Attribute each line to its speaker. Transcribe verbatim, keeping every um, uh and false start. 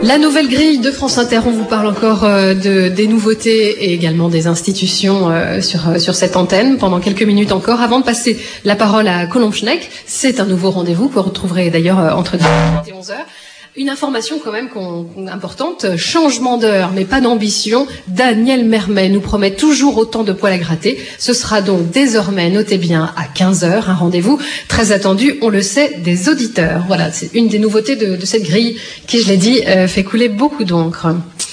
Speaker 1: La nouvelle grille de France Inter, on vous parle encore euh, de, des nouveautés et également des institutions euh, sur, euh, sur cette antenne pendant quelques minutes encore. Avant de passer la parole à Colombe Schneck, c'est un nouveau rendez-vous que vous retrouverez d'ailleurs euh, entre dix et onze heures. Une information quand même qu'on, importante, changement d'heure mais pas d'ambition. Daniel Mermet nous promet toujours autant de poils à gratter. Ce sera donc désormais, notez bien, à quinze heures, un rendez-vous très attendu, on le sait, des auditeurs. Voilà, c'est une des nouveautés de, de cette grille qui, je l'ai dit, euh, fait couler beaucoup d'encre.